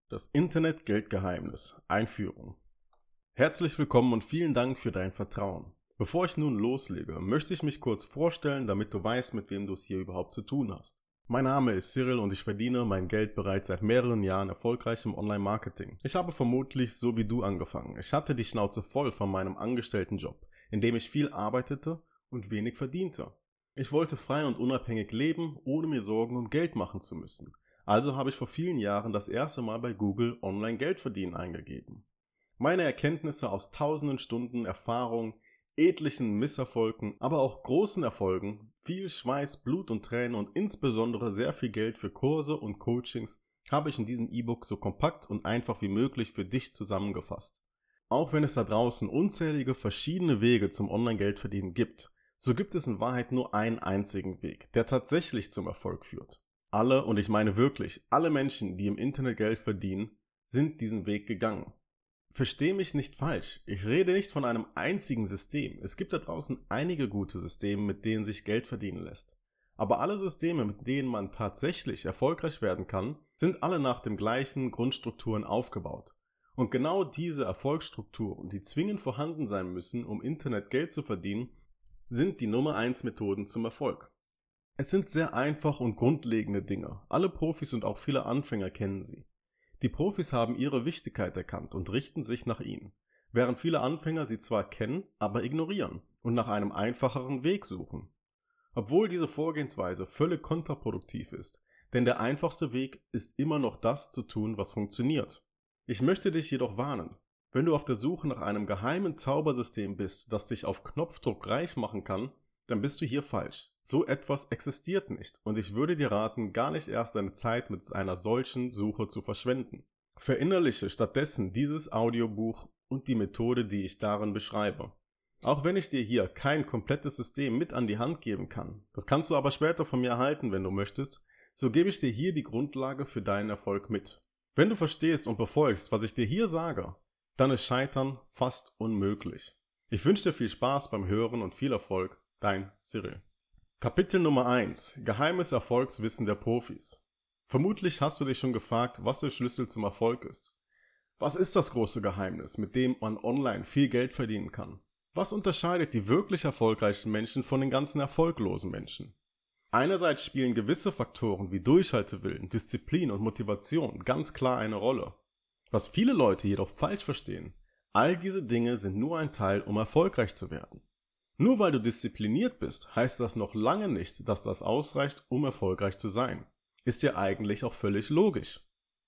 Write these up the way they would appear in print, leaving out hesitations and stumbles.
Das Internet-Geldgeheimnis. Einführung. Herzlich willkommen und vielen Dank für dein Vertrauen. Bevor ich nun loslege, möchte ich mich kurz vorstellen, damit du weißt, mit wem du es hier überhaupt zu tun hast. Mein Name ist Cyril und ich verdiene mein Geld bereits seit mehreren Jahren erfolgreich im Online-Marketing. Ich habe vermutlich so wie du angefangen. Ich hatte die Schnauze voll von meinem Angestelltenjob, in dem ich viel arbeitete und wenig verdiente. Ich wollte frei und unabhängig leben, ohne mir Sorgen um Geld machen zu müssen. Also habe ich vor vielen Jahren das erste Mal bei Google Online-Geld verdienen eingegeben. Meine Erkenntnisse aus tausenden Stunden Erfahrung, etlichen Misserfolgen, aber auch großen Erfolgen, viel Schweiß, Blut und Tränen und insbesondere sehr viel Geld für Kurse und Coachings habe ich in diesem E-Book so kompakt und einfach wie möglich für dich zusammengefasst. Auch wenn es da draußen unzählige verschiedene Wege zum Online-Geldverdienen gibt, so gibt es in Wahrheit nur einen einzigen Weg, der tatsächlich zum Erfolg führt. Alle, und ich meine wirklich alle Menschen, die im Internet Geld verdienen, sind diesen Weg gegangen. Versteh mich nicht falsch, ich rede nicht von einem einzigen System. Es gibt da draußen einige gute Systeme, mit denen sich Geld verdienen lässt. Aber alle Systeme, mit denen man tatsächlich erfolgreich werden kann, sind alle nach den gleichen Grundstrukturen aufgebaut. Und genau diese Erfolgsstrukturen, die zwingend vorhanden sein müssen, um Internet Geld zu verdienen, sind die Nummer 1 Methoden zum Erfolg. Es sind sehr einfach und grundlegende Dinge. Alle Profis und auch viele Anfänger kennen sie. Die Profis haben ihre Wichtigkeit erkannt und richten sich nach ihnen, während viele Anfänger sie zwar kennen, aber ignorieren und nach einem einfacheren Weg suchen. Obwohl diese Vorgehensweise völlig kontraproduktiv ist, denn der einfachste Weg ist immer noch das zu tun, was funktioniert. Ich möchte dich jedoch warnen, wenn du auf der Suche nach einem geheimen Zaubersystem bist, das dich auf Knopfdruck reich machen kann, dann bist du hier falsch. So etwas existiert nicht und ich würde dir raten, gar nicht erst deine Zeit mit einer solchen Suche zu verschwenden. Verinnerliche stattdessen dieses Audiobuch und die Methode, die ich darin beschreibe. Auch wenn ich dir hier kein komplettes System mit an die Hand geben kann, das kannst du aber später von mir erhalten, wenn du möchtest, so gebe ich dir hier die Grundlage für deinen Erfolg mit. Wenn du verstehst und befolgst, was ich dir hier sage, dann ist Scheitern fast unmöglich. Ich wünsche dir viel Spaß beim Hören und viel Erfolg. Dein Cyril. Kapitel Nummer 1. Geheimes Erfolgswissen der Profis. Vermutlich hast du dich schon gefragt, was der Schlüssel zum Erfolg ist. Was ist das große Geheimnis, mit dem man online viel Geld verdienen kann? Was unterscheidet die wirklich erfolgreichen Menschen von den ganzen erfolglosen Menschen? Einerseits spielen gewisse Faktoren wie Durchhaltewillen, Disziplin und Motivation ganz klar eine Rolle. Was viele Leute jedoch falsch verstehen, all diese Dinge sind nur ein Teil, um erfolgreich zu werden. Nur weil du diszipliniert bist, heißt das noch lange nicht, dass das ausreicht, um erfolgreich zu sein. Ist ja eigentlich auch völlig logisch.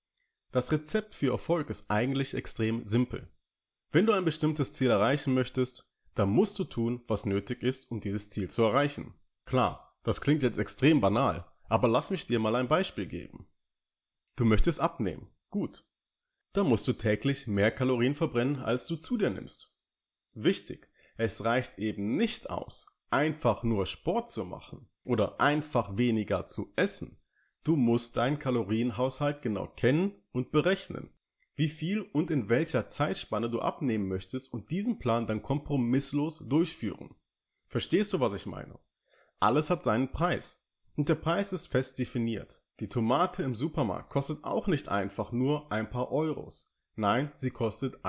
Das Rezept für Erfolg ist eigentlich extrem simpel. Wenn du ein bestimmtes Ziel erreichen möchtest, dann musst du tun, was nötig ist, um dieses Ziel zu erreichen. Klar, das klingt jetzt extrem banal, aber lass mich dir mal ein Beispiel geben. Du möchtest abnehmen. Gut. Dann musst du täglich mehr Kalorien verbrennen, als du zu dir nimmst. Wichtig. Es reicht eben nicht aus, einfach nur Sport zu machen oder einfach weniger zu essen. Du musst deinen Kalorienhaushalt genau kennen und berechnen, wie viel und in welcher Zeitspanne du abnehmen möchtest und diesen Plan dann kompromisslos durchführen. Verstehst du, was ich meine? Alles hat seinen Preis und der Preis ist fest definiert. Die Tomate im Supermarkt kostet auch nicht einfach nur ein paar Euros. Nein, sie kostet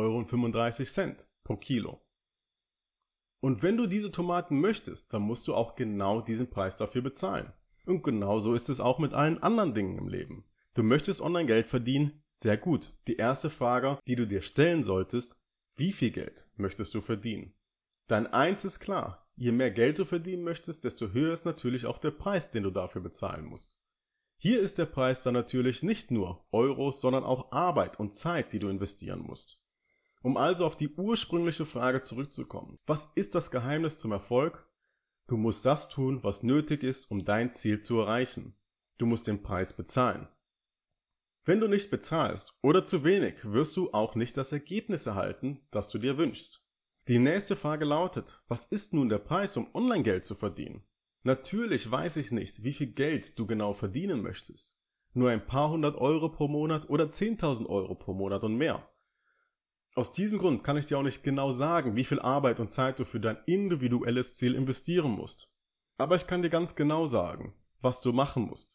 1,35 € pro Kilo. Und wenn du diese Tomaten möchtest, dann musst du auch genau diesen Preis dafür bezahlen. Und genauso ist es auch mit allen anderen Dingen im Leben. Du möchtest online Geld verdienen? Sehr gut. Die erste Frage, die du dir stellen solltest, wie viel Geld möchtest du verdienen? Denn eins ist klar, je mehr Geld du verdienen möchtest, desto höher ist natürlich auch der Preis, den du dafür bezahlen musst. Hier ist der Preis dann natürlich nicht nur Euros, sondern auch Arbeit und Zeit, die du investieren musst. Um also auf die ursprüngliche Frage zurückzukommen, was ist das Geheimnis zum Erfolg? Du musst das tun, was nötig ist, um dein Ziel zu erreichen. Du musst den Preis bezahlen. Wenn du nicht bezahlst oder zu wenig, wirst du auch nicht das Ergebnis erhalten, das du dir wünschst. Die nächste Frage lautet, was ist nun der Preis, um Online-Geld zu verdienen? Natürlich weiß ich nicht, wie viel Geld du genau verdienen möchtest. Nur ein paar 100 Euro pro Monat oder 10.000 Euro pro Monat und mehr. Aus diesem Grund kann ich dir auch nicht genau sagen, wie viel Arbeit und Zeit du für dein individuelles Ziel investieren musst. Aber ich kann dir ganz genau sagen, was du machen musst.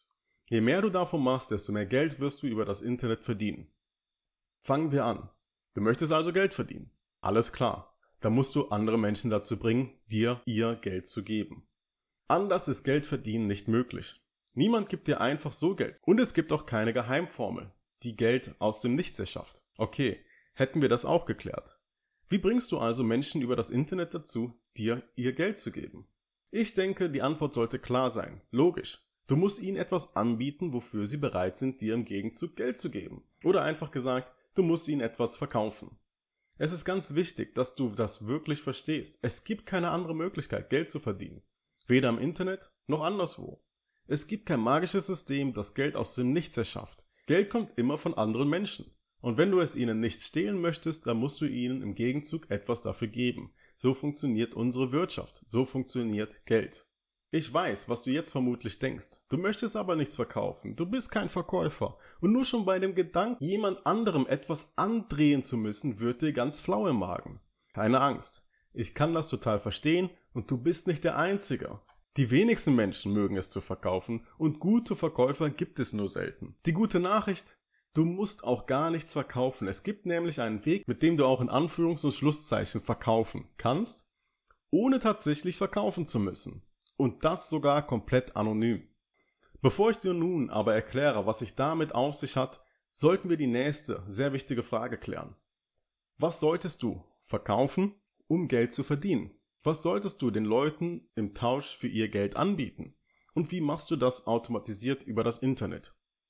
Je mehr du davon machst, desto mehr Geld wirst du über das Internet verdienen. Fangen wir an. Du möchtest also Geld verdienen. Alles klar. Dann musst du andere Menschen dazu bringen, dir ihr Geld zu geben. Anders ist Geld verdienen nicht möglich. Niemand gibt dir einfach so Geld. Und es gibt auch keine Geheimformel, die Geld aus dem Nichts erschafft. Okay, hätten wir das auch geklärt. Wie bringst du also Menschen über das Internet dazu, dir ihr Geld zu geben? Ich denke, die Antwort sollte klar sein. Logisch. Du musst ihnen etwas anbieten, wofür sie bereit sind, dir im Gegenzug Geld zu geben. Oder einfach gesagt, du musst ihnen etwas verkaufen. Es ist ganz wichtig, dass du das wirklich verstehst. Es gibt keine andere Möglichkeit, Geld zu verdienen. Weder im Internet noch anderswo. Es gibt kein magisches System, das Geld aus dem Nichts erschafft. Geld kommt immer von anderen Menschen. Und wenn du es ihnen nicht stehlen möchtest, dann musst du ihnen im Gegenzug etwas dafür geben. So funktioniert unsere Wirtschaft. So funktioniert Geld. Ich weiß, was du jetzt vermutlich denkst. Du möchtest aber nichts verkaufen. Du bist kein Verkäufer. Und nur schon bei dem Gedanken, jemand anderem etwas andrehen zu müssen, wird dir ganz flau im Magen. Keine Angst. Ich kann das total verstehen und du bist nicht der Einzige. Die wenigsten Menschen mögen es zu verkaufen und gute Verkäufer gibt es nur selten. Die gute Nachricht: Du musst auch gar nichts verkaufen. Es gibt nämlich einen Weg, mit dem du auch in Anführungs- und Schlusszeichen verkaufen kannst, ohne tatsächlich verkaufen zu müssen. Und das sogar komplett anonym. Bevor ich dir nun aber erkläre, was sich damit auf sich hat, sollten wir die nächste, sehr wichtige Frage klären. Was solltest du verkaufen, um Geld zu verdienen? Was solltest du den Leuten im Tausch für ihr Geld anbieten? Und wie machst du das automatisiert über das Internet?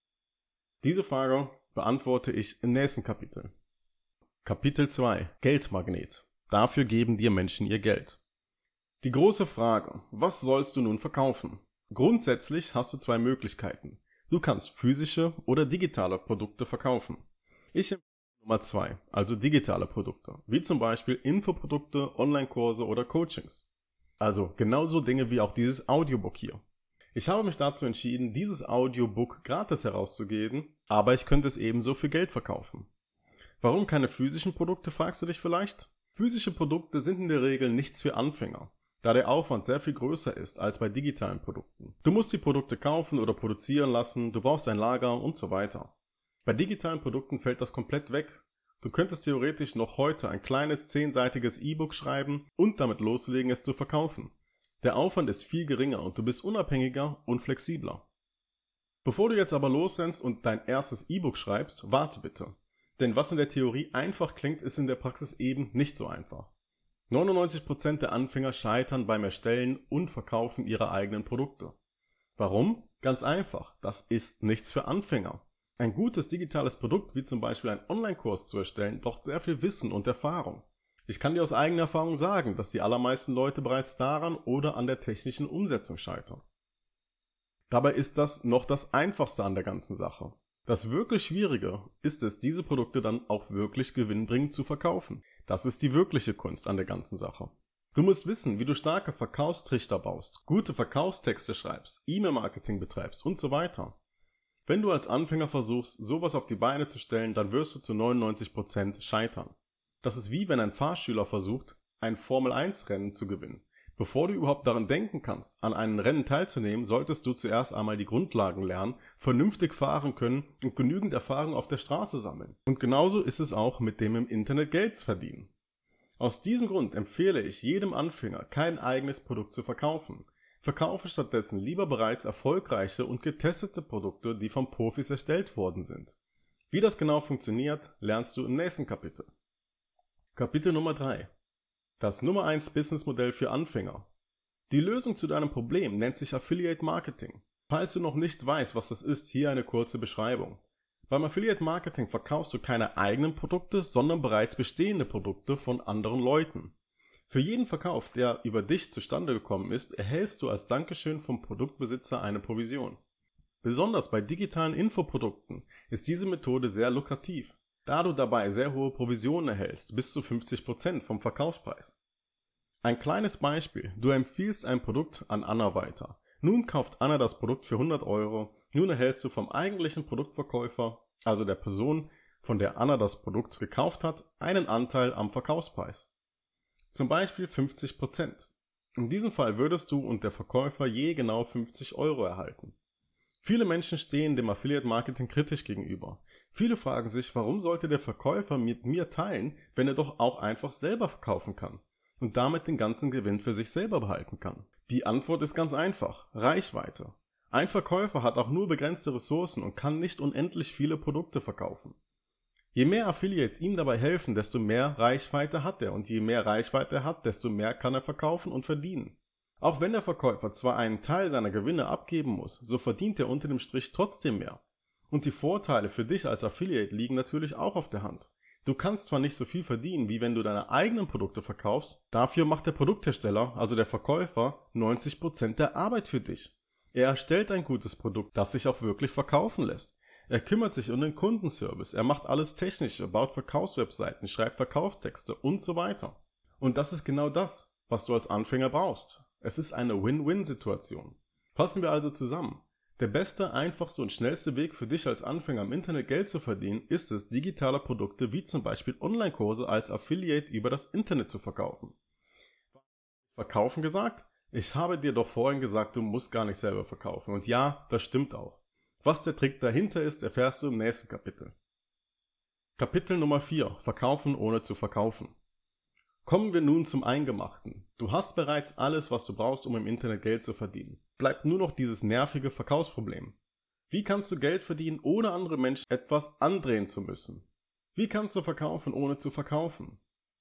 Diese Frage beantworte ich im nächsten Kapitel. Kapitel 2: Geldmagnet. Dafür geben dir Menschen ihr Geld. Die große Frage: Was sollst du nun verkaufen? Grundsätzlich hast du zwei Möglichkeiten. Du kannst physische oder digitale Produkte verkaufen. Ich empfehle Nummer 2, also digitale Produkte, wie zum Beispiel Infoprodukte, Online-Kurse oder Coachings. Also genauso Dinge wie auch dieses Audiobook hier. Ich habe mich dazu entschieden, dieses Audiobook gratis herauszugeben, aber ich könnte es ebenso für Geld verkaufen. Warum keine physischen Produkte, fragst du dich vielleicht? Physische Produkte sind in der Regel nichts für Anfänger, da der Aufwand sehr viel größer ist als bei digitalen Produkten. Du musst die Produkte kaufen oder produzieren lassen, du brauchst ein Lager und so weiter. Bei digitalen Produkten fällt das komplett weg. Du könntest theoretisch noch heute ein kleines 10-seitiges E-Book schreiben und damit loslegen, es zu verkaufen. Der Aufwand ist viel geringer und du bist unabhängiger und flexibler. Bevor du jetzt aber losrennst und dein erstes E-Book schreibst, warte bitte. Denn was in der Theorie einfach klingt, ist in der Praxis eben nicht so einfach. 99% der Anfänger scheitern beim Erstellen und Verkaufen ihrer eigenen Produkte. Warum? Ganz einfach, das ist nichts für Anfänger. Ein gutes digitales Produkt, wie zum Beispiel ein Online-Kurs zu erstellen, braucht sehr viel Wissen und Erfahrung. Ich kann dir aus eigener Erfahrung sagen, dass die allermeisten Leute bereits daran oder an der technischen Umsetzung scheitern. Dabei ist das noch das Einfachste an der ganzen Sache. Das wirklich Schwierige ist es, diese Produkte dann auch wirklich gewinnbringend zu verkaufen. Das ist die wirkliche Kunst an der ganzen Sache. Du musst wissen, wie du starke Verkaufstrichter baust, gute Verkaufstexte schreibst, E-Mail-Marketing betreibst und so weiter. Wenn du als Anfänger versuchst, sowas auf die Beine zu stellen, dann wirst du zu 99% scheitern. Das ist wie wenn ein Fahrschüler versucht, ein Formel-1-Rennen zu gewinnen. Bevor du überhaupt daran denken kannst, an einem Rennen teilzunehmen, solltest du zuerst einmal die Grundlagen lernen, vernünftig fahren können und genügend Erfahrung auf der Straße sammeln. Und genauso ist es auch mit dem im Internet Geld verdienen. Aus diesem Grund empfehle ich jedem Anfänger, kein eigenes Produkt zu verkaufen. Verkaufe stattdessen lieber bereits erfolgreiche und getestete Produkte, die von Profis erstellt worden sind. Wie das genau funktioniert, lernst du im nächsten Kapitel. Kapitel Nummer 3: Das Nummer 1 Businessmodell für Anfänger. Die Lösung zu deinem Problem nennt sich Affiliate Marketing. Falls du noch nicht weißt, was das ist, hier eine kurze Beschreibung. Beim Affiliate Marketing verkaufst du keine eigenen Produkte, sondern bereits bestehende Produkte von anderen Leuten. Für jeden Verkauf, der über dich zustande gekommen ist, erhältst du als Dankeschön vom Produktbesitzer eine Provision. Besonders bei digitalen Infoprodukten ist diese Methode sehr lukrativ, da du dabei sehr hohe Provisionen erhältst, bis zu 50% vom Verkaufspreis. Ein kleines Beispiel: Du empfiehlst ein Produkt an Anna weiter. Nun kauft Anna das Produkt für 100 Euro. Nun erhältst du vom eigentlichen Produktverkäufer, also der Person, von der Anna das Produkt gekauft hat, einen Anteil am Verkaufspreis. Zum Beispiel 50%. In diesem Fall würdest du und der Verkäufer je genau 50 Euro erhalten. Viele Menschen stehen dem Affiliate Marketing kritisch gegenüber. Viele fragen sich, warum sollte der Verkäufer mit mir teilen, wenn er doch auch einfach selber verkaufen kann und damit den ganzen Gewinn für sich selber behalten kann? Die Antwort ist ganz einfach: Reichweite. Ein Verkäufer hat auch nur begrenzte Ressourcen und kann nicht unendlich viele Produkte verkaufen. Je mehr Affiliates ihm dabei helfen, desto mehr Reichweite hat er, und je mehr Reichweite er hat, desto mehr kann er verkaufen und verdienen. Auch wenn der Verkäufer zwar einen Teil seiner Gewinne abgeben muss, so verdient er unter dem Strich trotzdem mehr. Und die Vorteile für dich als Affiliate liegen natürlich auch auf der Hand. Du kannst zwar nicht so viel verdienen, wie wenn du deine eigenen Produkte verkaufst, dafür macht der Produkthersteller, also der Verkäufer, 90% der Arbeit für dich. Er erstellt ein gutes Produkt, das sich auch wirklich verkaufen lässt. Er kümmert sich um den Kundenservice, er macht alles Technische, baut Verkaufswebseiten, schreibt Verkaufstexte und so weiter. Und das ist genau das, was du als Anfänger brauchst. Es ist eine Win-Win-Situation. Fassen wir also zusammen. Der beste, einfachste und schnellste Weg für dich als Anfänger im Internet Geld zu verdienen, ist es, digitale Produkte wie zum Beispiel Online-Kurse als Affiliate über das Internet zu verkaufen. Verkaufen gesagt? Ich habe dir doch vorhin gesagt, du musst gar nicht selber verkaufen. Und ja, das stimmt auch. Was der Trick dahinter ist, erfährst du im nächsten Kapitel. Kapitel Nummer 4. Verkaufen ohne zu verkaufen. Kommen wir nun zum Eingemachten. Du hast bereits alles, was du brauchst, um im Internet Geld zu verdienen. Bleibt nur noch dieses nervige Verkaufsproblem. Wie kannst du Geld verdienen, ohne andere Menschen etwas andrehen zu müssen? Wie kannst du verkaufen, ohne zu verkaufen?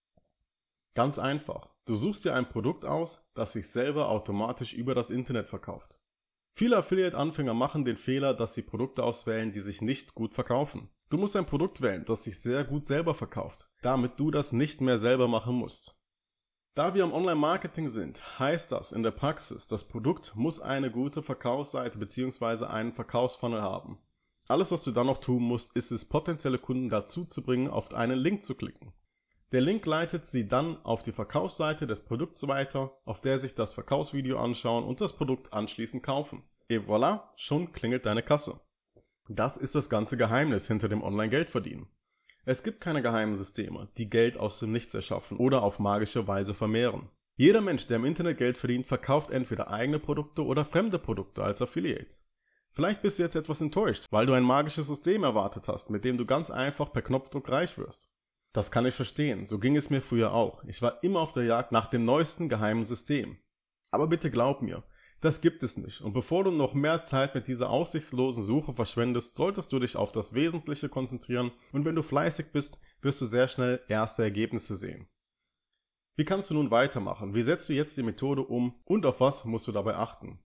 Ganz einfach. Du suchst dir ein Produkt aus, das sich selber automatisch über das Internet verkauft. Viele Affiliate-Anfänger machen den Fehler, dass sie Produkte auswählen, die sich nicht gut verkaufen. Du musst ein Produkt wählen, das sich sehr gut selber verkauft, damit du das nicht mehr selber machen musst. Da wir im Online-Marketing sind, heißt das in der Praxis, das Produkt muss eine gute Verkaufsseite bzw. einen Verkaufsfunnel haben. Alles, was du dann noch tun musst, ist es, potenzielle Kunden dazu zu bringen, auf einen Link zu klicken. Der Link leitet sie dann auf die Verkaufsseite des Produkts weiter, auf der sich das Verkaufsvideo anschauen und das Produkt anschließend kaufen. Et voilà, schon klingelt deine Kasse. Das ist das ganze Geheimnis hinter dem Online-Geldverdienen. Es gibt keine geheimen Systeme, die Geld aus dem Nichts erschaffen oder auf magische Weise vermehren. Jeder Mensch, der im Internet Geld verdient, verkauft entweder eigene Produkte oder fremde Produkte als Affiliate. Vielleicht bist du jetzt etwas enttäuscht, weil du ein magisches System erwartet hast, mit dem du ganz einfach per Knopfdruck reich wirst. Das kann ich verstehen, so ging es mir früher auch. Ich war immer auf der Jagd nach dem neuesten geheimen System. Aber bitte glaub mir, das gibt es nicht. Und bevor du noch mehr Zeit mit dieser aussichtslosen Suche verschwendest, solltest du dich auf das Wesentliche konzentrieren, und wenn du fleißig bist, wirst du sehr schnell erste Ergebnisse sehen. Wie kannst du nun weitermachen? Wie setzt du jetzt die Methode um und auf was musst du dabei achten?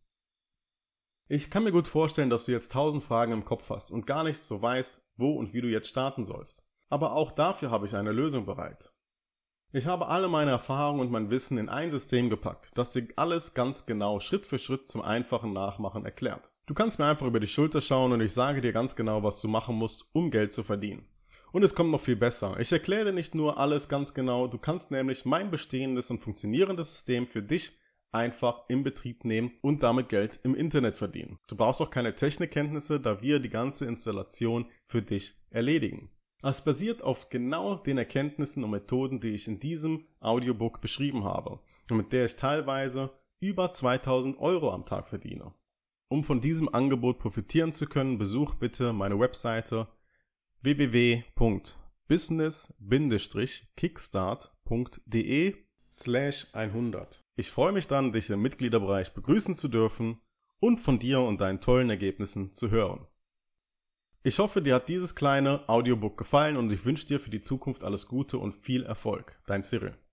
Ich kann mir gut vorstellen, dass du jetzt 1000 Fragen im Kopf hast und gar nicht so weißt, wo und wie du jetzt starten sollst. Aber auch dafür habe ich eine Lösung bereit. Ich habe alle meine Erfahrungen und mein Wissen in ein System gepackt, das dir alles ganz genau Schritt für Schritt zum einfachen Nachmachen erklärt. Du kannst mir einfach über die Schulter schauen und ich sage dir ganz genau, was du machen musst, um Geld zu verdienen. Und es kommt noch viel besser. Ich erkläre dir nicht nur alles ganz genau, du kannst nämlich mein bestehendes und funktionierendes System für dich einfach in Betrieb nehmen und damit Geld im Internet verdienen. Du brauchst auch keine Technikkenntnisse, da wir die ganze Installation für dich erledigen. Es basiert auf genau den Erkenntnissen und Methoden, die ich in diesem Audiobook beschrieben habe und mit der ich teilweise über 2000 € am Tag verdiene. Um von diesem Angebot profitieren zu können, besuch bitte meine Webseite www.business-kickstart.de/100. Ich freue mich dann, dich im Mitgliederbereich begrüßen zu dürfen und von dir und deinen tollen Ergebnissen zu hören. Ich hoffe, dir hat dieses kleine Audiobook gefallen und ich wünsche dir für die Zukunft alles Gute und viel Erfolg. Dein Cyril.